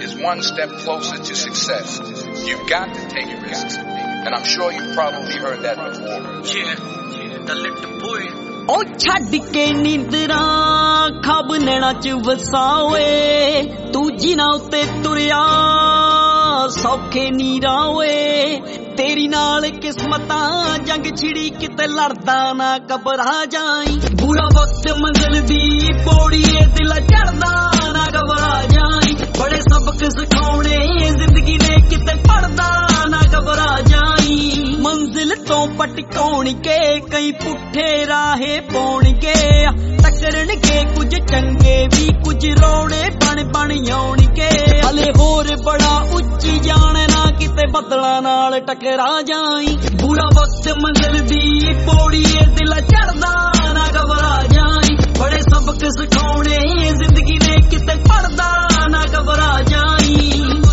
is one step closer to success. You've got to take risks. And I'm sure you've probably heard that before. Yeah, the little boy. ਉਹ ਛੱਡ ਕੇ ਨੀਂਦਰਾਂ ਖਾਬ ਨੈਣਾ ਚ ਵਸਾਵੇ ਤੂੰ ਜਿਨ੍ਹਾਂ ਉੱਤੇ ਤੁਰਿਆ ਸੌਖੇ ਨੀਰਾਂ ਓਏ ਤੇਰੀ ਨਾਲ ਕਿਸਮਤਾਂ ਜੰਗ ਛਿੜੀ ਕਿਤੇ ਲੜਦਾ ਨਾ ਘਬਰਾ ਜਾਈ ਬੁਰਾ ਵਕਤ ਮੰਜ਼ਲ ਦੀ ਪੌੜੀ ਏ ਦਿਲ ਚੜਦਾ ਨਾ ਘਬਰਾ ਜਾਈ ਬੜੇ ਸਬਕ ਸਿਖਾਉਣੇ ਜ਼ਿੰਦਗੀ ਨੇ ਕਿਤੇ ਪੜਦਾ ਨਾ ਘਬਰਾ ਜਾਈ ਮੰਜ਼ਿਲ ਤੋਂ ਪਟਕਾਉਣਗੇ ਕਈ ਪੁੱਠੇ ਰਾਹੇ ਪਾਉਣਗੇ ਟੱਕਰਨਗੇ ਕੁਝ ਚੰਗੇ ਵੀ ਕੁਝ ਰੋੜੇ ਬਣ ਆਉਣਗੇ ਹਲੇ ਹੋਰ ਬੜਾ ਉੱਚੀ ਜਾਣਨਾ ਕਿਤੇ ਬੱਦਲਾਂ ਨਾਲ ਟਕਰਾ ਜਾਈ ਬੁਰਾ ਵਕਤ ਮੰਜ਼ਿਲ ਦੀ ਪੌੜੀ ਏ ਦਿਲ ਚੜਦਾ ਨਾ ਘਬਰਾ ਜਾਈ ਬੜੇ ਸਬਕ ਸਿਖਾਉਣੇ ਜ਼ਿੰਦਗੀ ਨੇ ਕਿਤੇ ਪੜਦਾ ਨਾ ਘਬਰਾ ਜਾਈ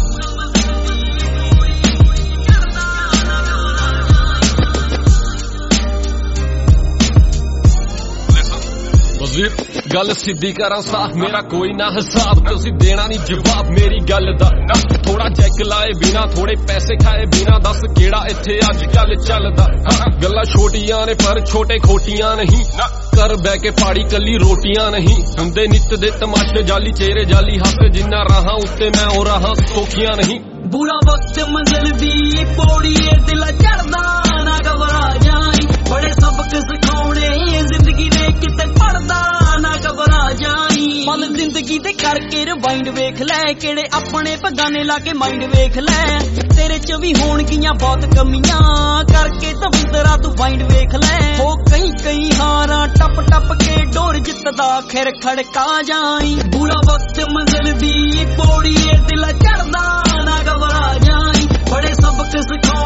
गल सीधी करा साफ मेरा कोई ना हिसाब तुसी देना नहीं जवाब मेरी गल दा थोड़ा चेक लाए बिना थोड़े पैसे खाए बिना दस केड़ा इत्थे अज कल चलदा गल्लां छोटियां ने पर छोटे खोटियां नहीं कर बह के पाड़ी कली रोटियां नहीं हुंदे नित दे तमाशे जाली चेहरे जाली हस जिन्ना रहा उत्ते मैं हो रहा सौखियां नहीं बुरा वक्त मंजिल दी पौड़ी ए दिल चढ़दा ना घबरा जाई बड़े सबक सिखाउणे जिंदगी ने किते पढ़दा ना घबरा जाई पल जिंदगी दे करके रिवाइंड वेख लै केड़े अपने भगाने ला के माइंड वेख लै तेरे च भी होणगियां बहुत कमियां करके तविंदरा तू वाइंड वेख लै हो कई हारां टप टप के डोर जितदा खैर खड़का जाई बुरा वक्त मंजिल दी पौड़ी ए दिल चढ़दा ना घबरा जाई बड़े सबक सिखा